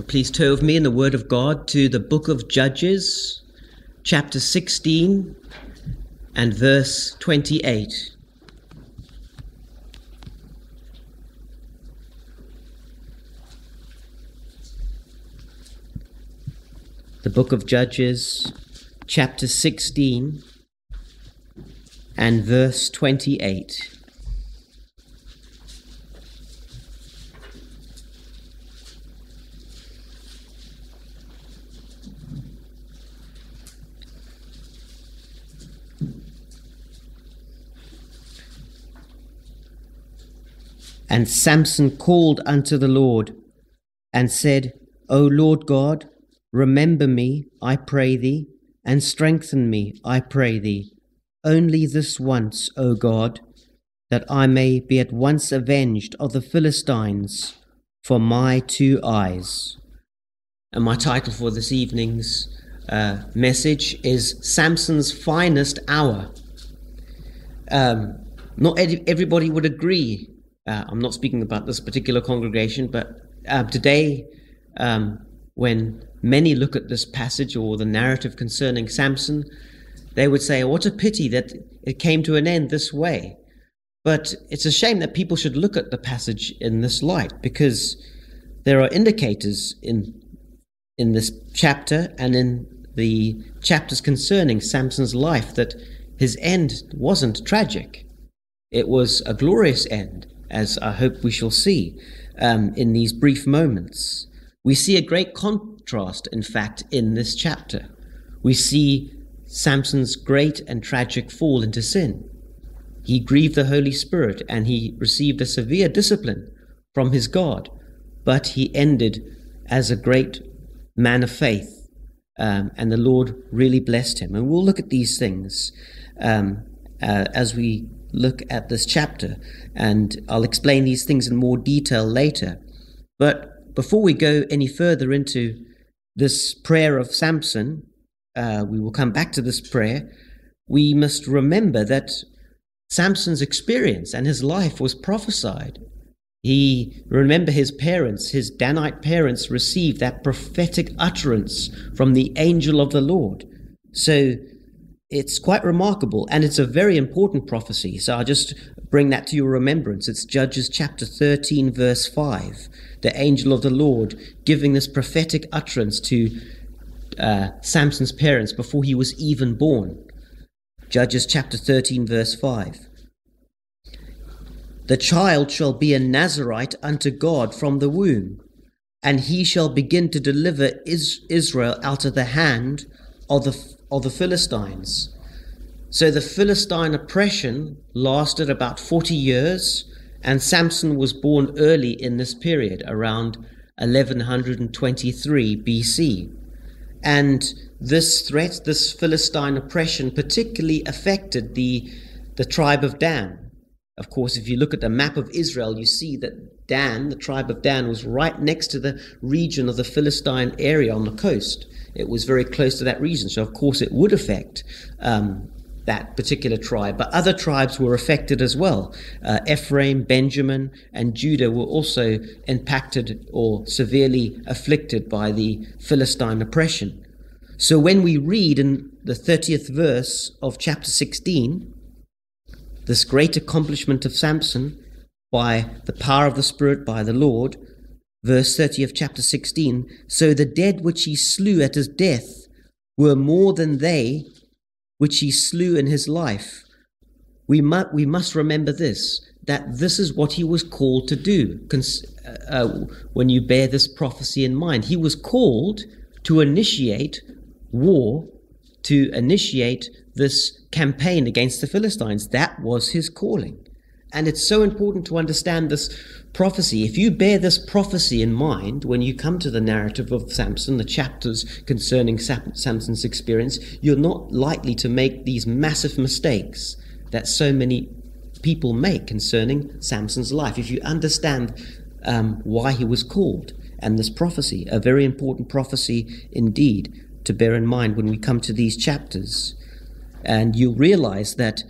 Please turn with me in the Word of God to the book of Judges, chapter 16 and verse 28. The book of Judges, chapter 16 and verse 28. And Samson called unto the Lord and said, O Lord God, remember me, I pray thee, and strengthen me, I pray thee, only this once, O God, that I may be at once avenged of the Philistines for my two eyes. And my title for this evening's message is Samson's Finest Hour. Not everybody would agree. I'm not speaking about this particular congregation, but today, when many look at this passage or the narrative concerning Samson, they would say, what a pity that it came to an end this way. But it's a shame that people should look at the passage in this light, because there are indicators in this chapter and in the chapters concerning Samson's life that his end wasn't tragic. It was a glorious end, as I hope we shall see in these brief moments. We see a great contrast, in fact, in this chapter. We see Samson's great and tragic fall into sin. He grieved the Holy Spirit and he received a severe discipline from his God, but he ended as a great man of faith, and the Lord really blessed him. And we'll look at these things as we look at this chapter, and I'll explain these things in more detail later. But before we go any further into this prayer of Samson, we will come back to this prayer. We must remember that Samson's experience and his life was prophesied. Remember his parents, his Danite parents, received that prophetic utterance from the angel of the Lord. So it's quite remarkable, and it's a very important prophecy. So I'll just bring that to your remembrance. It's Judges chapter 13, verse 5. The angel of the Lord giving this prophetic utterance to Samson's parents before he was even born. Judges chapter 13, verse 5. The child shall be a Nazarite unto God from the womb, and he shall begin to deliver Israel out of the hand of the Philistines. So the Philistine oppression lasted about 40 years, and Samson was born early in this period, around 1123 BC. And this threat, this Philistine oppression, particularly affected the tribe of Dan. Of course, if you look at the map of Israel, you see that Dan, the tribe of Dan, was right next to the region of the Philistine area on the coast. It was very close to that region, so of course it would affect that particular tribe. But other tribes were affected as well. Ephraim, Benjamin, and Judah were also impacted or severely afflicted by the Philistine oppression. So when we read in the 30th verse of chapter 16, this great accomplishment of Samson by the power of the Spirit, by the Lord, verse 30 of chapter 16, so the dead which he slew at his death were more than they which he slew in his life. We must remember this, that this is what he was called to do. When you bear this prophecy in mind, he was called to initiate war, to initiate this campaign against the Philistines. That was his calling. And it's so important to understand this prophecy. If you bear this prophecy in mind when you come to the narrative of Samson, the chapters concerning Samson's experience, you're not likely to make these massive mistakes that so many people make concerning Samson's life. If you understand why he was called, and this prophecy, a very important prophecy indeed to bear in mind when we come to these chapters. And you'll realize that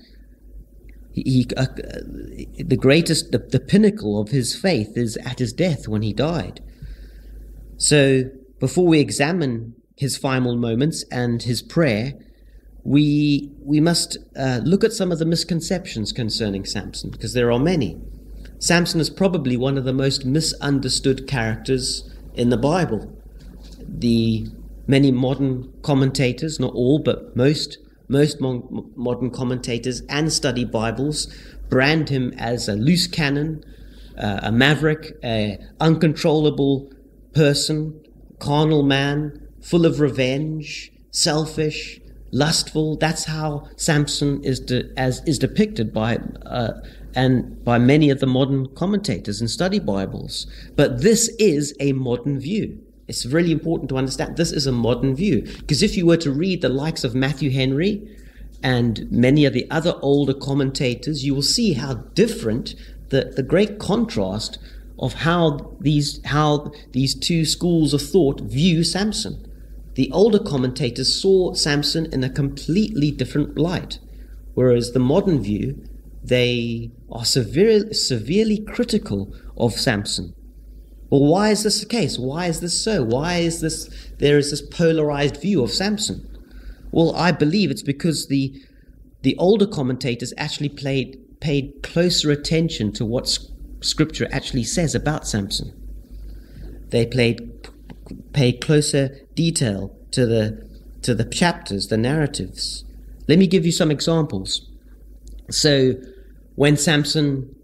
the pinnacle of his faith is at his death when he died. So before we examine his final moments and his prayer, we must look at some of the misconceptions concerning Samson, because there are many. Samson is probably one of the most misunderstood characters in the Bible. The many modern commentators, not all, but most modern commentators and study Bibles brand him as a loose cannon, a maverick, a uncontrollable person, carnal man, full of revenge, selfish, lustful. That's how Samson is depicted by many of the modern commentators and study Bibles. But this is a modern view. It's really important to understand this is a modern view, because if you were to read the likes of Matthew Henry and many of the other older commentators, you will see how different the great contrast of how these two schools of thought view Samson. The older commentators saw Samson in a completely different light, whereas the modern view, they are severely critical of Samson. Well, why is this the case? Why is this so? Why is there is this polarized view of Samson? Well, I believe it's because the older commentators actually paid closer attention to what Scripture actually says about Samson. They paid closer detail to the chapters, the narratives. Let me give you some examples. So, when Samson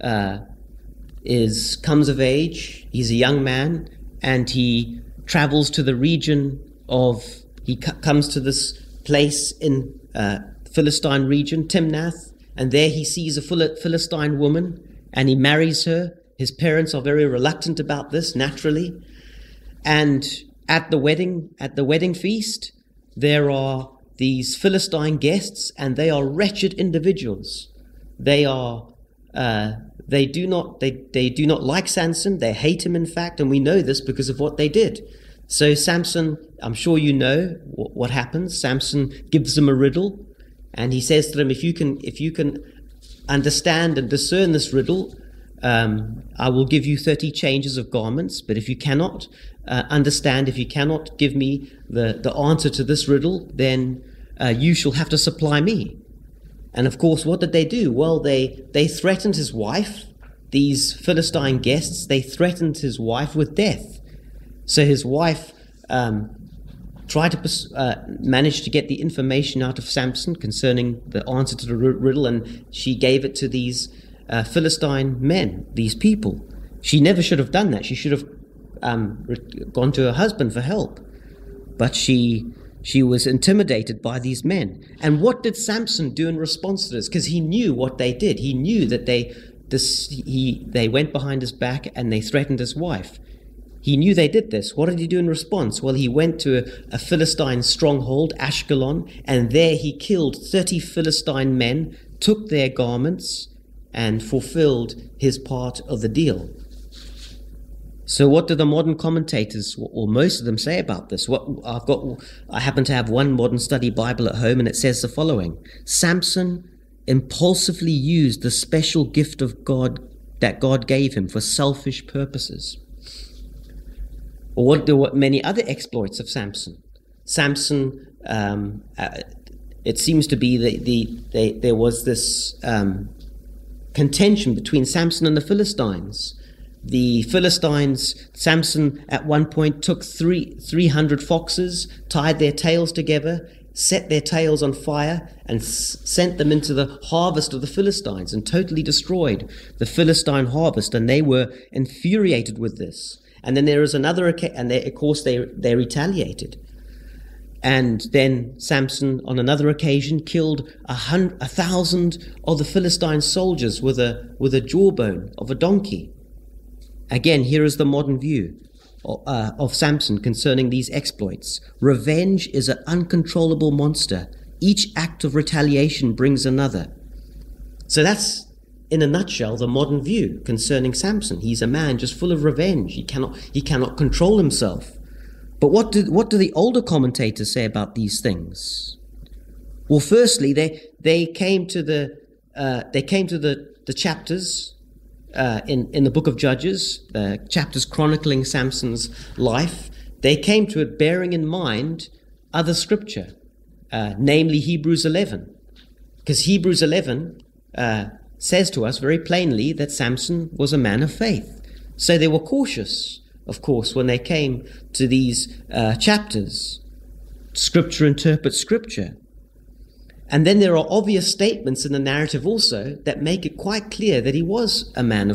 comes of age, he's a young man, and he travels to the region comes to this place in Philistine region, Timnath, and there he sees a Philistine woman, and he marries her. His parents are very reluctant about this, naturally. And at the wedding feast, there are these Philistine guests, and they are wretched individuals. They do not like Samson. They hate him, in fact, and we know this because of what they did. So Samson, I'm sure you know what happens. Samson gives them a riddle, and he says to them, if you can understand and discern this riddle, I will give you 30 changes of garments. But if you cannot understand, if you cannot give me the answer to this riddle, then you shall have to supply me. And of course, what did they do? Well, they threatened his wife. These Philistine guests, they threatened his wife with death. So his wife tried to manage to get the information out of Samson concerning the answer to the riddle, and she gave it to these Philistine men, these people. She never should have done that. She should have gone to her husband for help. But she was intimidated by these men. And what did Samson do in response to this? Because he knew what they did. He knew that they went behind his back and they threatened his wife. He knew they did this. What did he do in response? Well, he went to a Philistine stronghold, Ashkelon, and there he killed 30 Philistine men, took their garments, and fulfilled his part of the deal. So what do the modern commentators, or most of them, say about this? I happen to have one modern study Bible at home, and it says the following: Samson impulsively used the special gift of God that God gave him for selfish purposes. Or what many other exploits of Samson? Samson, it seems to be there was this contention between Samson and the Philistines. The Philistines, Samson at one point took 300 foxes, tied their tails together, set their tails on fire, and sent them into the harvest of the Philistines, and totally destroyed the Philistine harvest, and they were infuriated with this. And then there is another occasion, and of course they retaliated. And then Samson, on another occasion, killed 1,000 of the Philistine soldiers with a jawbone of a donkey. Again, here is the modern view of Samson concerning these exploits. Revenge is an uncontrollable monster. Each act of retaliation brings another. So that's, in a nutshell, the modern view concerning Samson. He's a man just full of revenge. He cannot control himself. But what do the older commentators say about these things? Well, firstly, they came to the chapters in the book of Judges, chapters chronicling Samson's life, they came to it bearing in mind other scripture, namely Hebrews 11. Because Hebrews 11 says to us very plainly that Samson was a man of faith. So they were cautious, of course, when they came to these chapters. Scripture interprets scripture. And then there are obvious statements in the narrative also that make it quite clear that he was a man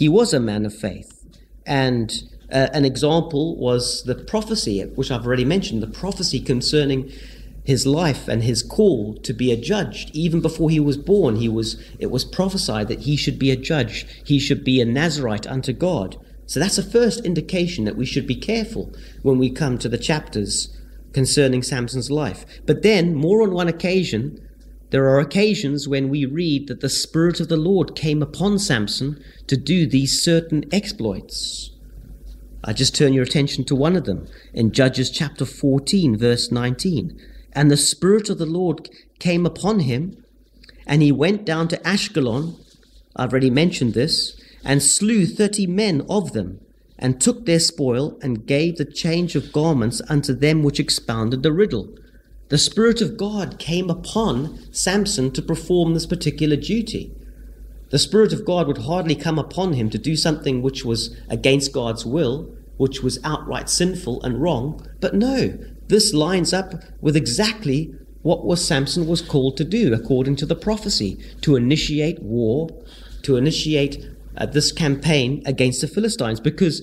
of faith. And an example was the prophecy, which I've already mentioned, the prophecy concerning his life and his call to be a judge. Even before he was born, it was prophesied that he should be a judge. He should be a Nazirite unto God. So that's a first indication that we should be careful when we come to the chapters concerning Samson's life. But then, more on one occasion, there are occasions when we read that the Spirit of the Lord came upon Samson to do these certain exploits. I just turn your attention to one of them in Judges chapter 14, verse 19. And the Spirit of the Lord came upon him, and he went down to Ashkelon, I've already mentioned this, and slew 30 men of them, and took their spoil, and gave the change of garments unto them which expounded the riddle. The Spirit of God came upon Samson to perform this particular duty. The Spirit of God would hardly come upon him to do something which was against God's will, which was outright sinful and wrong. But no, this lines up with exactly what Samson was called to do according to the prophecy, to initiate war, to initiate this campaign against the Philistines, because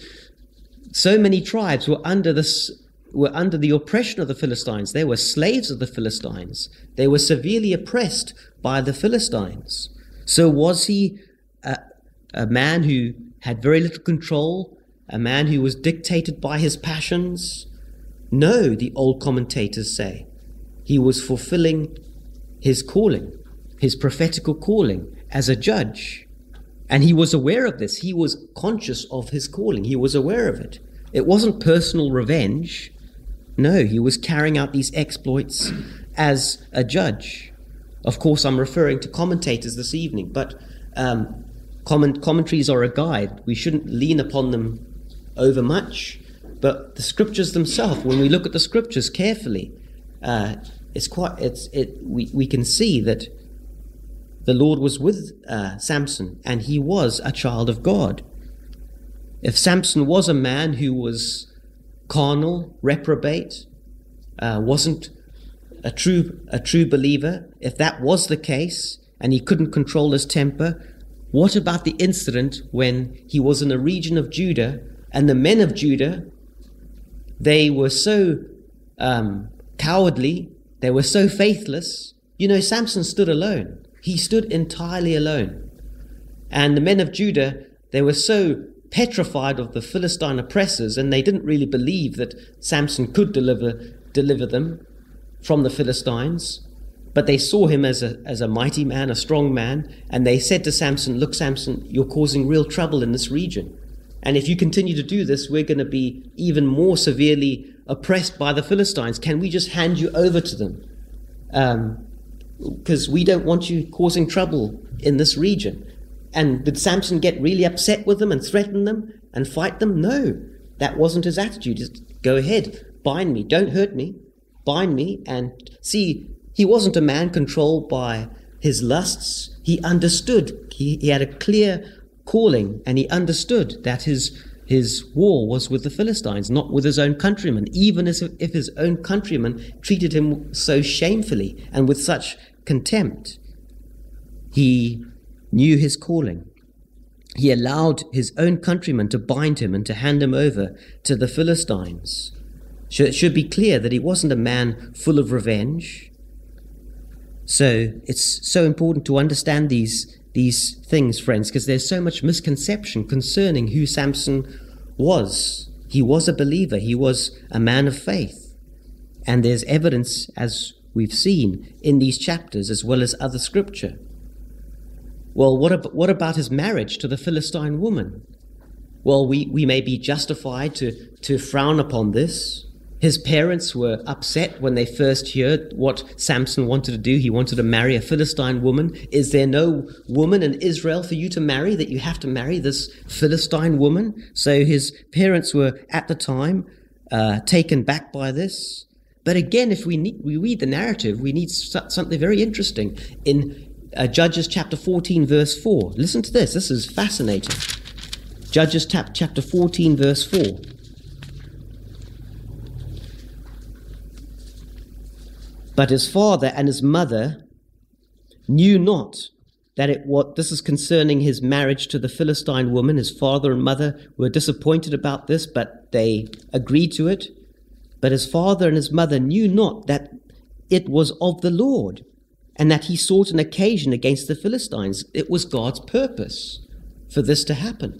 so many tribes were under the oppression of the Philistines. They were slaves of the Philistines. They were severely oppressed by the Philistines. So was he a man who had very little control, a man who was dictated by his passions? No, the old commentators say. He was fulfilling his calling, his prophetical calling as a judge. And he was aware of this. He was conscious of his calling. He was aware of it. It wasn't personal revenge. No, he was carrying out these exploits as a judge. Of course, I'm referring to commentators this evening, but commentaries are a guide. We shouldn't lean upon them overmuch. But the scriptures themselves, when we look at the scriptures carefully, we can see that the Lord was with Samson, and he was a child of God. If Samson was a man who was carnal, reprobate, wasn't a true believer, if that was the case, and he couldn't control his temper, what about the incident when he was in a region of Judah, and the men of Judah, they were so cowardly, they were so faithless. You know, Samson stood alone. He stood entirely alone. And the men of Judah, they were so petrified of the Philistine oppressors, and they didn't really believe that Samson could deliver them from the Philistines. But they saw him as a mighty man, a strong man, and they said to Samson, "Look, Samson, you're causing real trouble in this region. And if you continue to do this, we're going to be even more severely oppressed by the Philistines. Can we just hand you over to them? Because we don't want you causing trouble in this region." And did Samson get really upset with them and threaten them and fight them? No, that wasn't his attitude. Just go ahead, bind me, don't hurt me, bind me. And see, he wasn't a man controlled by his lusts. He understood. He had a clear calling, and he understood that his war was with the Philistines, not with his own countrymen, even if his own countrymen treated him so shamefully and with such contempt. He knew his calling. He allowed his own countrymen to bind him and to hand him over to the Philistines. It should be clear that he wasn't a man full of revenge. So it's so important to understand these things, friends, because there's so much misconception concerning who Samson was. He was a believer. He was a man of faith. And there's evidence, as we've seen, in these chapters as well as other scripture. Well, what about his marriage to the Philistine woman? Well, we may be justified to frown upon this. His parents were upset when they first heard what Samson wanted to do. He wanted to marry a Philistine woman. Is there no woman in Israel for you to marry, that you have to marry this Philistine woman? So his parents were at the time taken back by this. But again, if we read the narrative, we need something very interesting. In Judges chapter 14, verse 4. Listen to this. This is fascinating. Judges chapter 14, verse 4. But his father and his mother knew not that this is concerning his marriage to the Philistine woman. His father and mother were disappointed about this, but they agreed to it. But his father and his mother knew not that it was of the Lord, and that he sought an occasion against the Philistines. It was God's purpose for this to happen.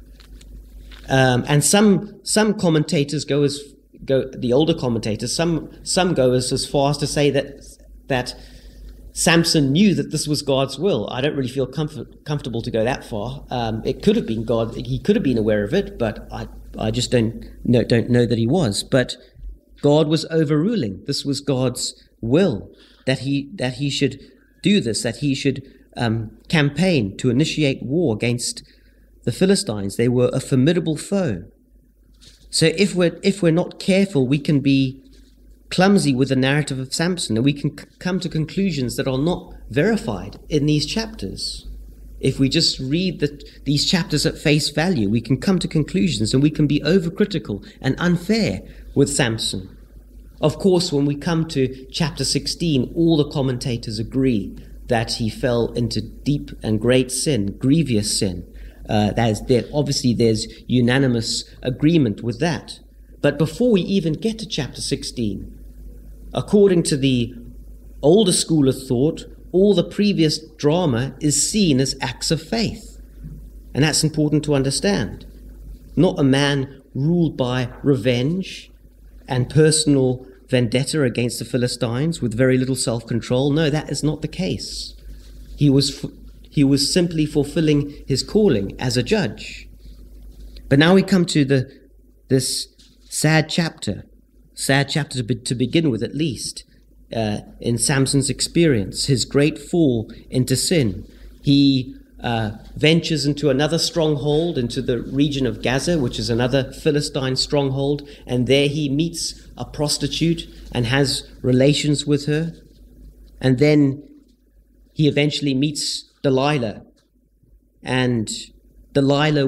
And some commentators go the older commentators, some go as far as to say that Samson knew that this was God's will. I don't really feel comfortable to go that far. It could have been God. He could have been aware of it, but I just don't know that he was. But God was overruling. This was God's will, that he should do this, that he should campaign to initiate war against the Philistines. They were a formidable foe. So if we're not careful, we can be clumsy with the narrative of Samson, and we can come to conclusions that are not verified in these chapters. If we just read these chapters at face value, we can come to conclusions, and we can be overcritical and unfair with Samson. Of course, when we come to chapter 16, all the commentators agree that he fell into deep and great sin, grievous sin. Obviously, there's unanimous agreement with that. But before we even get to chapter 16, according to the older school of thought, all the previous drama is seen as acts of faith. And that's important to understand. Not a man ruled by revenge and personal vendetta against the Philistines with very little self-control. No, that is not the case. He was simply fulfilling his calling as a judge. But now we come to this sad chapter to begin with, at least, in Samson's experience, his great fall into sin. He ventures into another stronghold, into the region of Gaza, which is another Philistine stronghold, and there he meets a prostitute and has relations with her. And then he eventually meets Delilah, and Delilah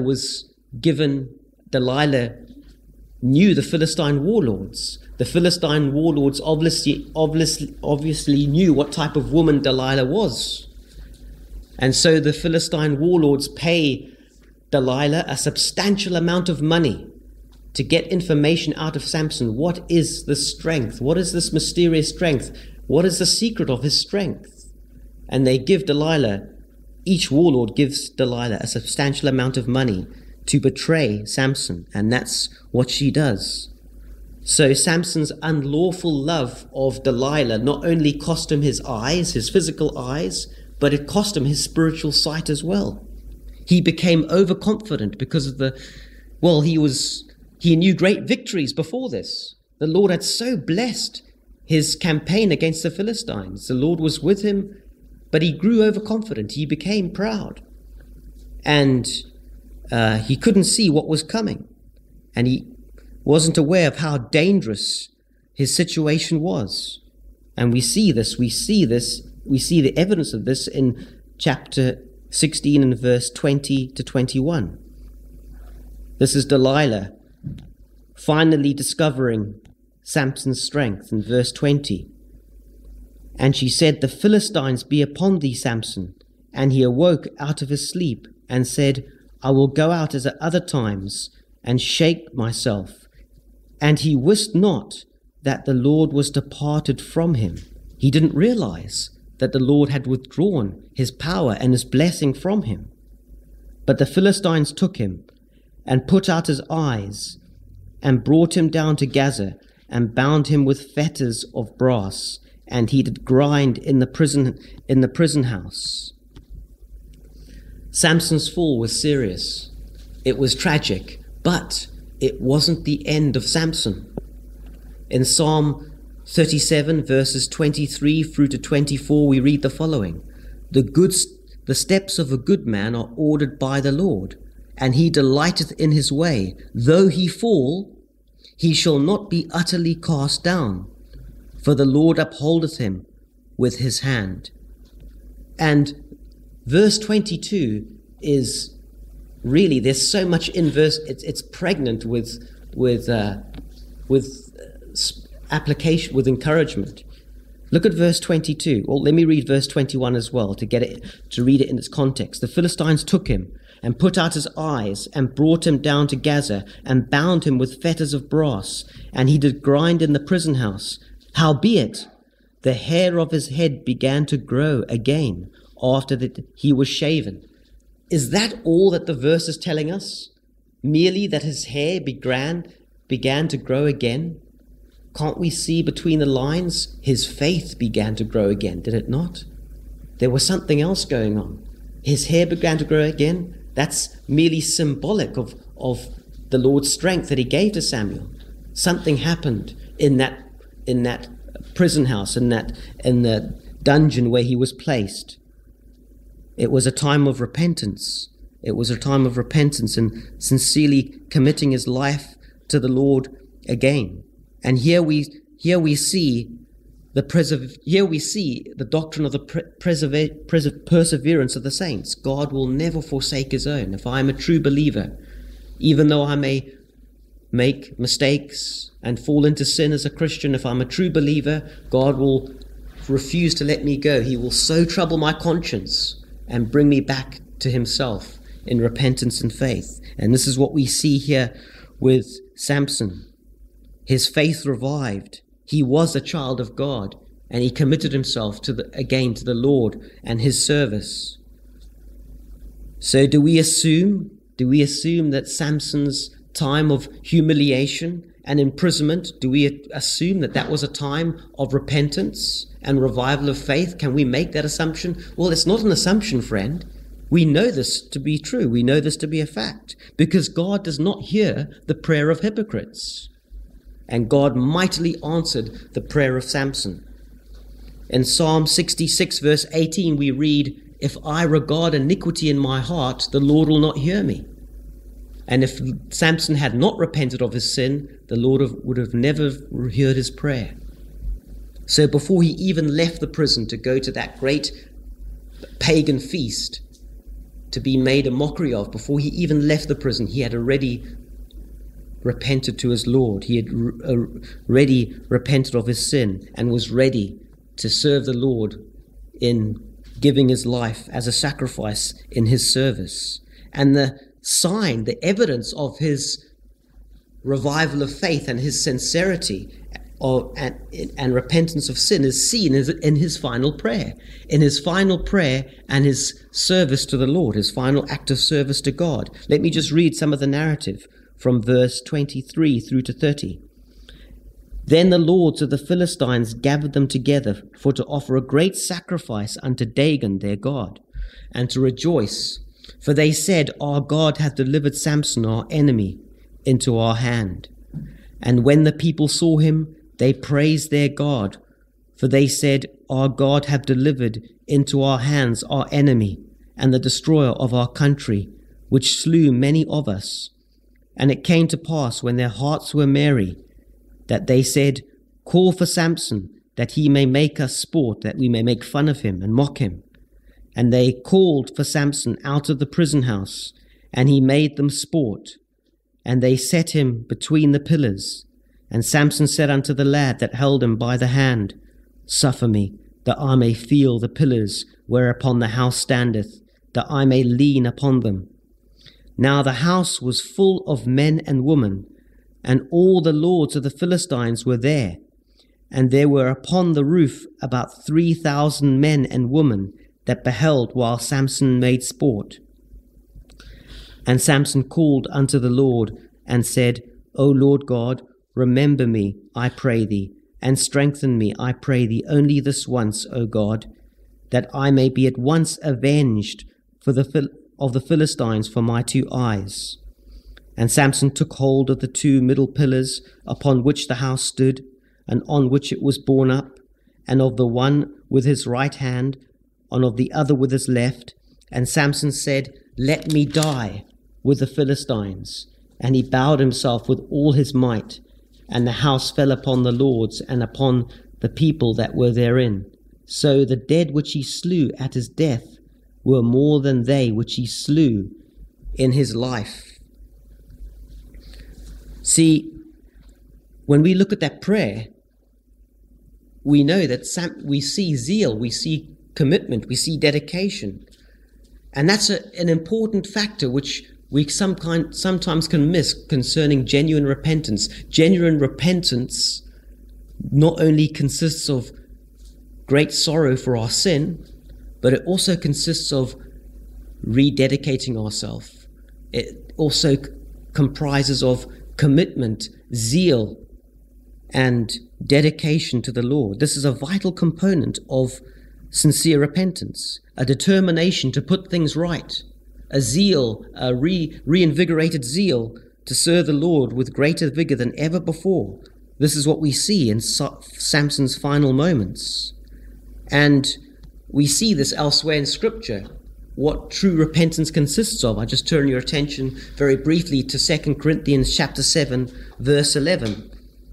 knew the Philistine warlords. The Philistine warlords obviously knew what type of woman Delilah was. And so the Philistine warlords pay Delilah a substantial amount of money to get information out of Samson. What is this strength? What is this mysterious strength? What is the secret of his strength? And they give Delilah, each warlord gives Delilah a substantial amount of money to betray Samson, and that's what she does. So Samson's unlawful love of Delilah not only cost him his eyes, his physical eyes, but it cost him his spiritual sight as well. He became overconfident because of he knew great victories before this. The Lord had so blessed his campaign against the Philistines. The Lord was with him, but he grew overconfident. He became proud. And he couldn't see what was coming. And he wasn't aware of how dangerous his situation was. And we see the evidence of this in chapter 16 and verse 20 to 21. This is Delilah finally discovering Samson's strength in verse 20. And she said, "The Philistines be upon thee, Samson." And he awoke out of his sleep and said, "I will go out as at other times and shake myself." And he wist not that the Lord was departed from him. He didn't realize that the Lord had withdrawn his power and his blessing from him. But the Philistines took him and put out his eyes and brought him down to Gaza and bound him with fetters of brass, and he did grind in the prison house. Samson's fall was serious. It was tragic, but it wasn't the end of Samson. In Psalm 37, verses 23 through to 24, we read the following. The steps of a good man are ordered by the Lord, and he delighteth in his way. Though he fall, he shall not be utterly cast down, for the Lord upholdeth him with his hand. And verse 22 is really, there's so much in verse, it's pregnant with application, with encouragement. Look at verse 22. Well, let me read verse 21 as well to read it in its context. The Philistines took him and put out his eyes and brought him down to Gaza and bound him with fetters of brass, and he did grind in the prison house. Howbeit, the hair of his head began to grow again after that he was shaven. Is that all that the verse is telling us? Merely that his hair began to grow again? Can't we see between the lines? His faith began to grow again, did it not? There was something else going on. His hair began to grow again. That's merely symbolic of the Lord's strength that he gave to Samuel. Something happened in that prison house, in the dungeon where he was placed. It was a time of repentance. It was a time of repentance and sincerely committing his life to the Lord again. And here we see the doctrine of the perseverance of the saints. God will never forsake his own. If I am a true believer, even though I may make mistakes and fall into sin as a Christian, if I'm a true believer, God will refuse to let me go. He will so trouble my conscience and bring me back to himself in repentance and faith. And this is what we see here with Samson. His faith revived. He was a child of God, and he committed himself to the Lord and his service. So do we assume that Samson's time of humiliation and imprisonment, do we assume that was a time of repentance and revival of faith? Can we make that assumption? Well, it's not an assumption, friend. We know this to be true. We know this to be a fact, because God does not hear the prayer of hypocrites. And God mightily answered the prayer of Samson. In Psalm 66, verse 18, we read, "If I regard iniquity in my heart, the Lord will not hear me." And if Samson had not repented of his sin, the Lord would have never heard his prayer. So before he even left the prison to go to that great pagan feast to be made a mockery of, before he even left the prison, he had already repented to his Lord. He had already repented of his sin and was ready to serve the Lord in giving his life as a sacrifice in his service. And the sign, the evidence of his revival of faith and his sincerity and repentance of sin is seen in his final prayer. In his final prayer and his service to the Lord, his final act of service to God. Let me just read some of the narrative from verse 23 through to 30. Then the lords of the Philistines gathered them together for to offer a great sacrifice unto Dagon their god, and to rejoice. For they said, Our God hath delivered Samson our enemy into our hand. And when the people saw him, they praised their God. For they said, Our God hath delivered into our hands our enemy, and the destroyer of our country, which slew many of us. And it came to pass, when their hearts were merry, that they said, Call for Samson, that he may make us sport, that we may make fun of him and mock him. And they called for Samson out of the prison house, and he made them sport. And they set him between the pillars. And Samson said unto the lad that held him by the hand, Suffer me, that I may feel the pillars whereupon the house standeth, that I may lean upon them. Now the house was full of men and women, and all the lords of the Philistines were there. And there were upon the roof about 3,000 men and women that beheld while Samson made sport. And Samson called unto the Lord, and said, O Lord God, remember me, I pray thee, and strengthen me, I pray thee, only this once, O God, that I may be at once avenged of the Philistines for my 2 eyes. And Samson took hold of the 2 middle pillars upon which the house stood, and on which it was borne up, and of the one with his right hand, and of the other with his left. And Samson said, "Let me die with the Philistines." And he bowed himself with all his might, and the house fell upon the lords and upon the people that were therein. So the dead which he slew at his death were more than they which he slew in his life. See, when we look at that prayer, we know that we see zeal, we see commitment, we see dedication. And that's an important factor which we sometimes can miss concerning genuine repentance. Genuine repentance not only consists of great sorrow for our sin, but it also consists of rededicating ourselves. It also comprises of commitment, zeal, and dedication to the Lord. This is a vital component of sincere repentance, a determination to put things right, a zeal, a reinvigorated zeal to serve the Lord with greater vigor than ever before. This is what we see in Samson's final moments. And we see this elsewhere in Scripture, what true repentance consists of. I just turn your attention very briefly to 2 Corinthians chapter 7, verse 11.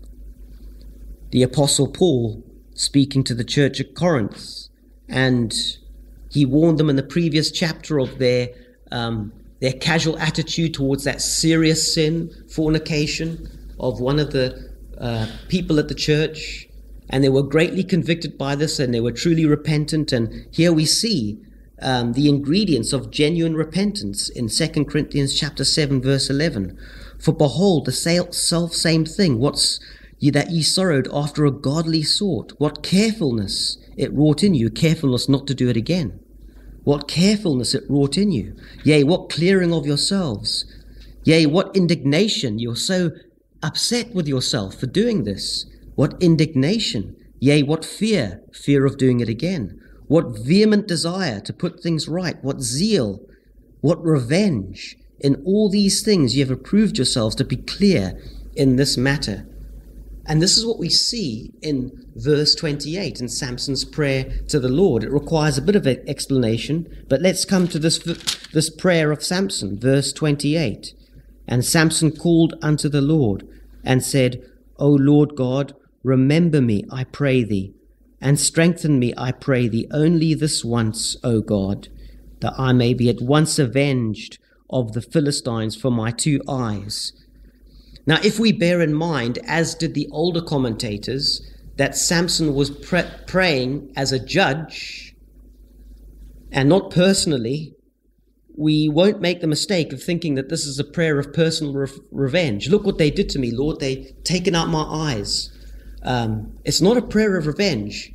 The Apostle Paul speaking to the church at Corinth, and he warned them in the previous chapter of their casual attitude towards that serious sin, fornication, of one of the people at the church, and they were greatly convicted by this, and they were truly repentant. And here we see the ingredients of genuine repentance in 2 Corinthians chapter 7, verse 11. For behold, the self-same thing, that ye sorrowed after a godly sort, what carefulness it wrought in you, carefulness not to do it again. What carefulness it wrought in you. Yea, what clearing of yourselves. Yea, what indignation. You're so upset with yourself for doing this. What indignation. Yea, what fear of doing it again. What vehement desire to put things right. What zeal. What revenge. In all these things you have approved yourselves to be clear in this matter. And this is what we see in verse 28 in Samson's prayer to the Lord. It requires a bit of an explanation, but let's come to this prayer of Samson, verse 28. And Samson called unto the Lord and said, O Lord God, remember me, I pray thee, and strengthen me, I pray thee, only this once, O God, that I may be at once avenged of the Philistines for my 2 eyes. Now, if we bear in mind, as did the older commentators, that Samson was praying as a judge and not personally, we won't make the mistake of thinking that this is a prayer of personal revenge. Look what they did to me, Lord. They've taken out my eyes. It's not a prayer of revenge.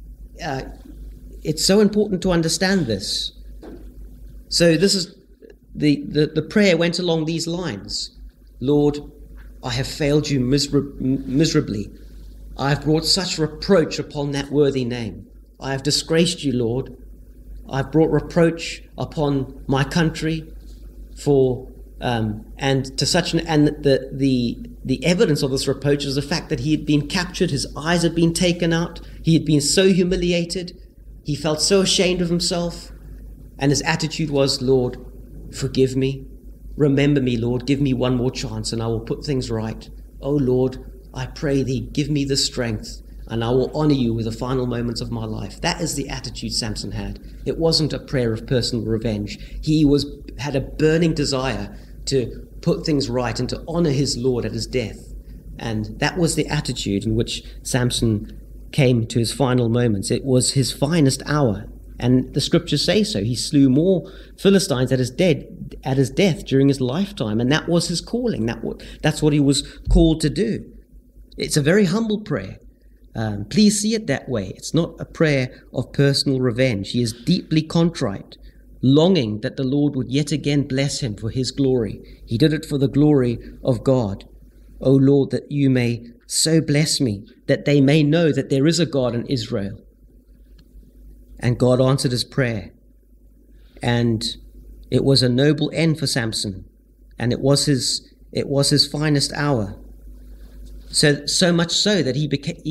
It's so important to understand this. So this is the prayer went along these lines. Lord, I have failed you miserably. I have brought such reproach upon that worthy name. I have disgraced you, Lord. I have brought reproach upon my country and the evidence of this reproach is the fact that he had been captured, his eyes had been taken out, he had been so humiliated, he felt so ashamed of himself, and his attitude was, Lord, forgive me. Remember me, Lord, give me one more chance and I will put things right. Oh Lord, I pray thee, give me the strength and I will honor you with the final moments of my life. That is the attitude Samson had. It wasn't a prayer of personal revenge. He had a burning desire to put things right and to honor his Lord at his death. And that was the attitude in which Samson came to his final moments. It was his finest hour. And the scriptures say so. He slew more Philistines at his death during his lifetime. And that was his calling. That's what he was called to do. It's a very humble prayer. Please see it that way. It's not a prayer of personal revenge. He is deeply contrite, longing that the Lord would yet again bless him for his glory. He did it for the glory of God. O Lord, that you may so bless me, that they may know that there is a God in Israel. And God answered his prayer. And it was a noble end for Samson. And it was his finest hour. So much so that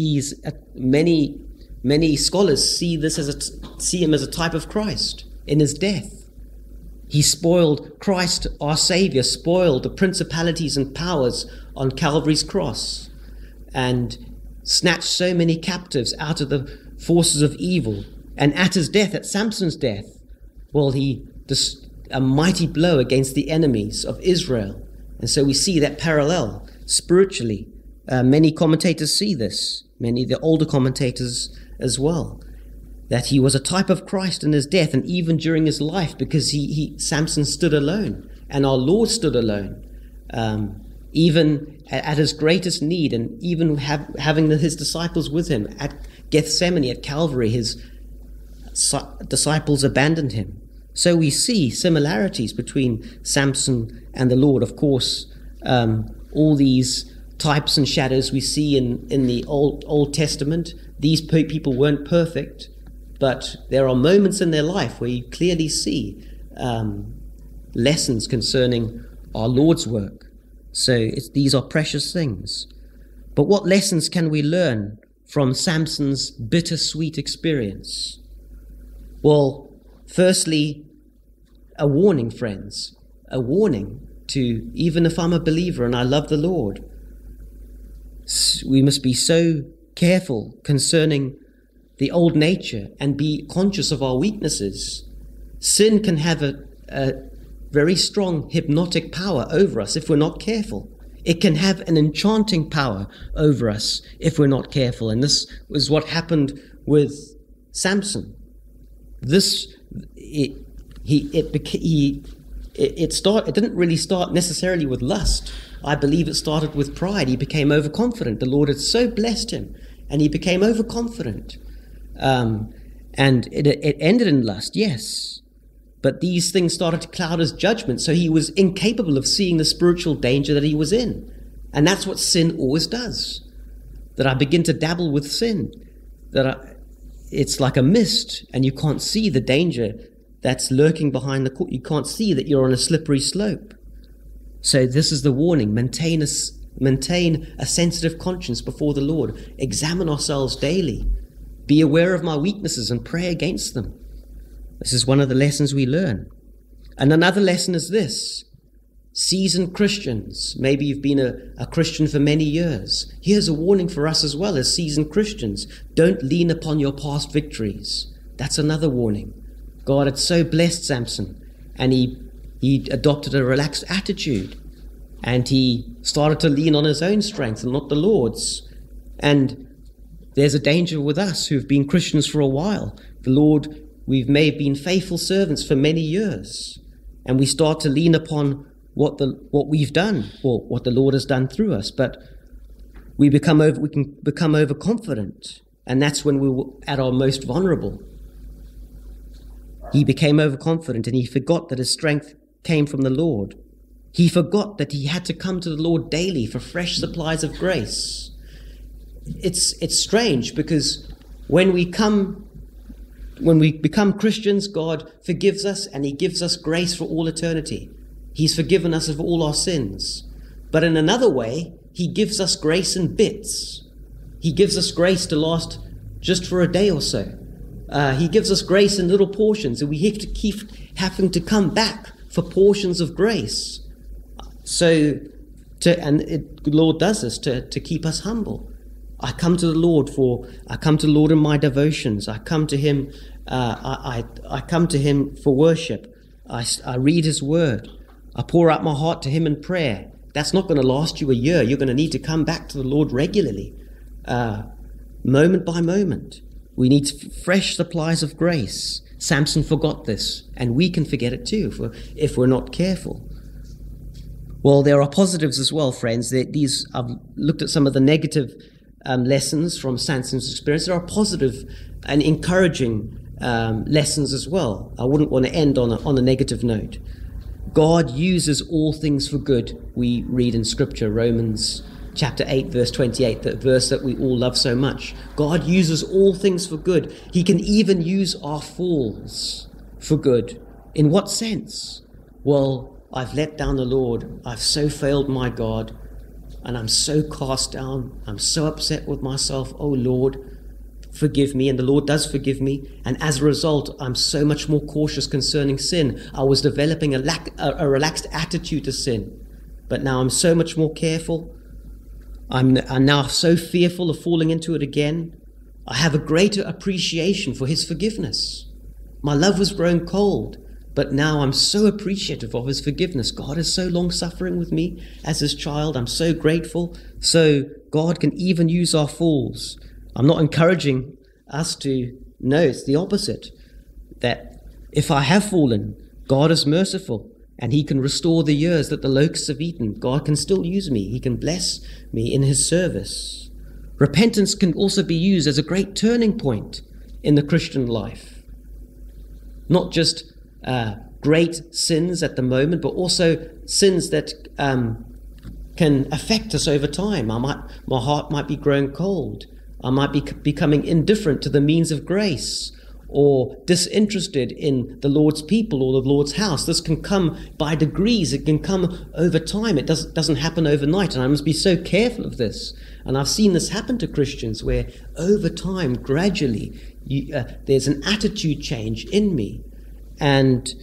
many scholars see him as a type of Christ in his death. Christ, our Savior, spoiled the principalities and powers on Calvary's cross and snatched so many captives out of the forces of evil. And at his death, at Samson's death, well, a mighty blow against the enemies of Israel. And so we see that parallel spiritually. Many commentators see this, many of the older commentators as well, that he was a type of Christ in his death and even during his life, because Samson stood alone and our Lord stood alone, even at his greatest need, and even having his disciples with him at Gethsemane, at Calvary, his disciples abandoned him. So we see similarities between Samson and the Lord. Of course, all these types and shadows we see in the Old Testament. These people weren't perfect, but there are moments in their life where you clearly see lessons concerning our Lord's work. So these are precious things. But what lessons can we learn from Samson's bittersweet experience? Well, firstly, a warning, friends, a warning to, even if I'm a believer and I love the Lord, we must be so careful concerning the old nature and be conscious of our weaknesses. Sin can have a very strong hypnotic power over us if we're not careful. It can have an enchanting power over us if we're not careful. And this was what happened with Samson. It didn't really start necessarily with lust. I believe it started with pride. He became overconfident. The Lord had so blessed him, and he became overconfident. And it ended in lust, yes. But these things started to cloud his judgment, so he was incapable of seeing the spiritual danger that he was in. And that's what sin always does. That I begin to dabble with sin. It's like a mist, and you can't see the danger that's lurking behind the court. You can't see that you're on a slippery slope. So this is the warning. Maintain a sensitive conscience before the Lord. Examine ourselves daily. Be aware of my weaknesses and pray against them. This is one of the lessons we learn. And another lesson is this. Seasoned Christians, maybe you've been a Christian for many years. Here's a warning for us as well as seasoned Christians. Don't lean upon your past victories. That's another warning. God had so blessed Samson, and he adopted a relaxed attitude, and he started to lean on his own strength and not the Lord's. And there's a danger with us who've been Christians for a while. The Lord, we may have been faithful servants for many years, and we start to lean upon what we've done, or what the Lord has done through us, but we can become overconfident, and that's when we're at our most vulnerable. He became overconfident, and he forgot that his strength came from the Lord. He forgot that he had to come to the Lord daily for fresh supplies of grace. It's strange, because when we become Christians, God forgives us, and he gives us grace for all eternity. He's forgiven us of all our sins. But in another way, he gives us grace in bits. He gives us grace to last just for a day or so. He gives us grace in little portions, and we have to keep having to come back for portions of grace. The Lord does this to keep us humble. I come to the Lord in my devotions. I come to him. I come to him for worship. I read his word. I pour out my heart to him in prayer. That's not going to last you a year. You're going to need to come back to the Lord regularly, moment by moment. We need fresh supplies of grace. Samson forgot this, and we can forget it too if we're not careful. Well, there are positives as well, friends. I've looked at some of the negative lessons from Samson's experience. There are positive and encouraging lessons as well. I wouldn't want to end on a negative note. God uses all things for good. We read in Scripture, Romans chapter 8, verse 28, that verse that we all love so much. God uses all things for good. He can even use our falls for good. In what sense? Well, I've let down the Lord. I've so failed my God. and I'm so cast down, I'm so upset with myself. Oh Lord, forgive me. And the Lord does forgive me. And as a result, I'm so much more cautious concerning sin. I was developing a relaxed attitude to sin, but now I'm so much more careful. I'm now so fearful of falling into it again. I have a greater appreciation for his forgiveness. My love was growing cold, but now I'm so appreciative of his forgiveness. God is so long-suffering with me as his child. I'm so grateful. So God can even use our falls. I'm not encouraging us to, no, it's the opposite. That if I have fallen, God is merciful and he can restore the years that the locusts have eaten. God can still use me. He can bless me in his service. Repentance can also be used as a great turning point in the Christian life. Not just great sins at the moment, but also sins that can affect us over time. My heart might be growing cold. I might be becoming indifferent to the means of grace, or disinterested in the Lord's people or the Lord's house. This can come by degrees. It can come over time. It doesn't happen overnight, and I must be so careful of this. And I've seen this happen to Christians where over time, gradually, there's an attitude change in me. And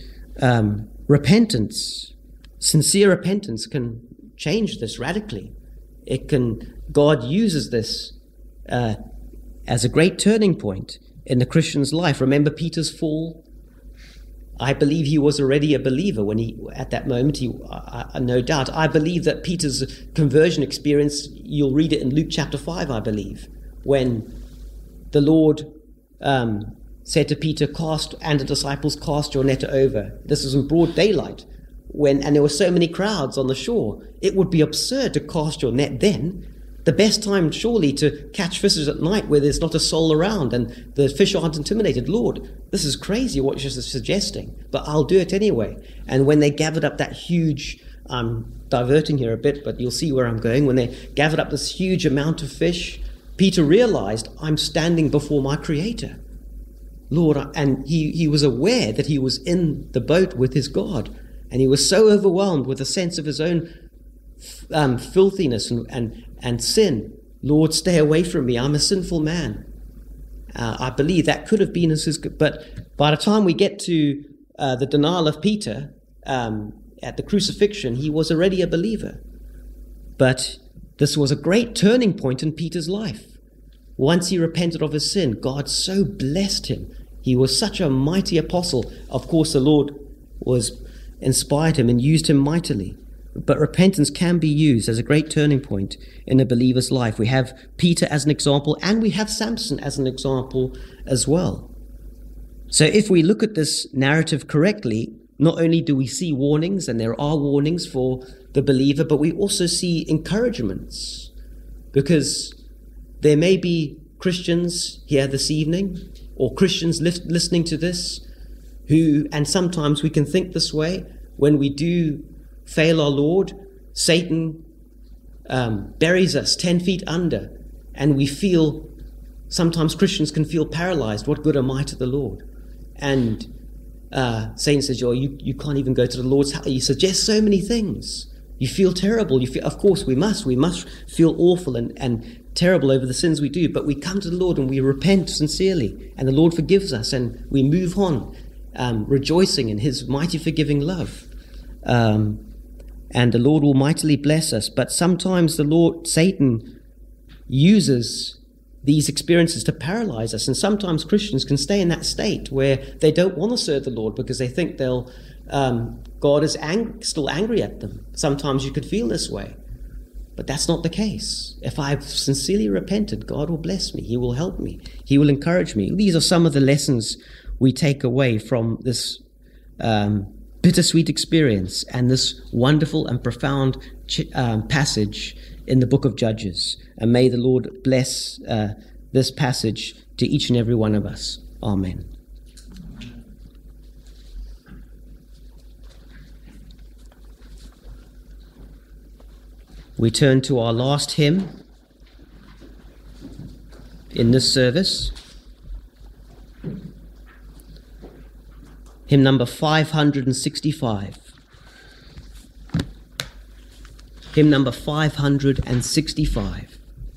repentance, sincere repentance, can change this radically. God uses this as a great turning point in the Christian's life. Remember Peter's fall? I believe he was already a believer at that moment. No doubt. I believe that Peter's conversion experience, you'll read it in Luke chapter 5, I believe, when the Lord said to Peter, and the disciples, cast your net over. This was in broad daylight, and there were so many crowds on the shore. It would be absurd to cast your net then. The best time, surely, to catch fishes at night where there's not a soul around and the fish aren't intimidated. Lord, this is crazy what you're suggesting, but I'll do it anyway. And when they gathered up that huge, I'm diverting here a bit, but you'll see where I'm going. When they gathered up this huge amount of fish, Peter realized, I'm standing before my Creator. Lord, and he was aware that he was in the boat with his God, and he was so overwhelmed with a sense of his own filthiness and sin. Lord, stay away from me. I'm a sinful man. I believe that could have been his, but by the time we get to the denial of Peter at the crucifixion, he was already a believer. But this was a great turning point in Peter's life. Once he repented of his sin, God so blessed him. He was such a mighty apostle. Of course, the Lord inspired him and used him mightily. But repentance can be used as a great turning point in a believer's life. We have Peter as an example, and we have Samson as an example as well. So if we look at this narrative correctly, not only do we see warnings, and there are warnings for the believer, but we also see encouragements. Because there may be Christians here this evening, or Christians listening to this, and sometimes we can think this way, when we do fail our Lord, Satan buries us 10 feet under, and sometimes Christians can feel paralyzed. What good am I to the Lord? And Satan says, you can't even go to the Lord's house. You suggest so many things. You feel terrible. Of course we must feel awful and terrible over the sins we do, but we come to the Lord and we repent sincerely, and the Lord forgives us, and we move on, rejoicing in his mighty forgiving love. And the Lord will mightily bless us. But sometimes Satan uses these experiences to paralyze us. And sometimes Christians can stay in that state where they don't want to serve the Lord because they think God is still angry at them. Sometimes you could feel this way. But that's not the case. If I've sincerely repented, God will bless me. He will help me. He will encourage me. These are some of the lessons we take away from this bittersweet experience and this wonderful and profound passage in the book of Judges. And may the Lord bless this passage to each and every one of us. Amen. We turn to our last hymn in this service. Hymn number 565. hymn number 565.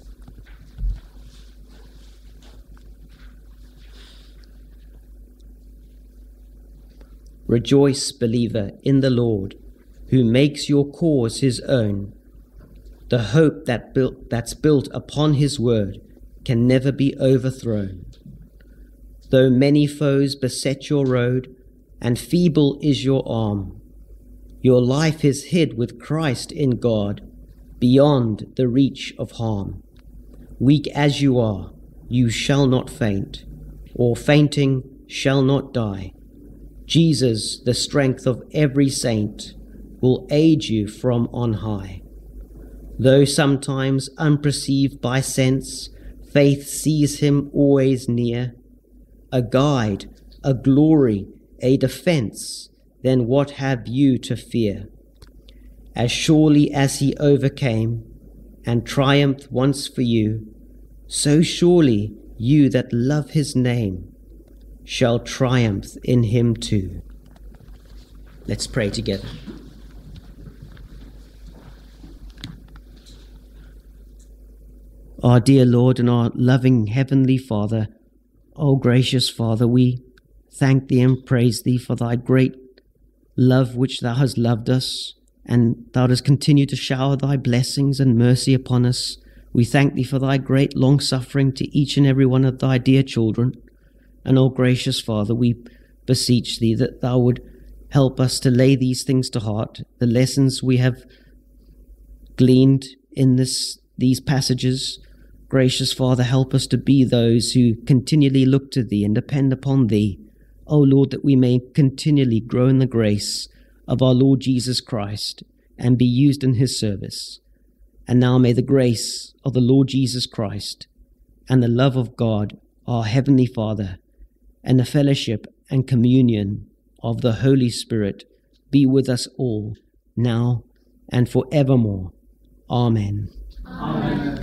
Rejoice, believer, in the Lord, who makes your cause his own. The hope that's built upon his word can never be overthrown. Though many foes beset your road, and feeble is your arm, your life is hid with Christ in God, beyond the reach of harm. Weak as you are, you shall not faint, or fainting shall not die. Jesus, the strength of every saint, will aid you from on high. Though sometimes unperceived by sense, faith sees him always near, a guide, a glory, a defense, then what have you to fear? As surely as he overcame and triumphed once for you, so surely you that love his name shall triumph in him too. Let's pray together. Our dear Lord and our loving Heavenly Father, O gracious Father, we thank thee and praise thee for thy great love which thou hast loved us, and thou dost continue to shower thy blessings and mercy upon us. We thank thee for thy great long-suffering to each and every one of thy dear children. And, O gracious Father, we beseech thee that thou would help us to lay these things to heart, the lessons we have gleaned in these passages. Gracious Father, help us to be those who continually look to thee and depend upon thee. O Lord, that we may continually grow in the grace of our Lord Jesus Christ and be used in his service. And now may the grace of the Lord Jesus Christ and the love of God, our Heavenly Father, and the fellowship and communion of the Holy Spirit be with us all, now and forevermore. Amen. Amen.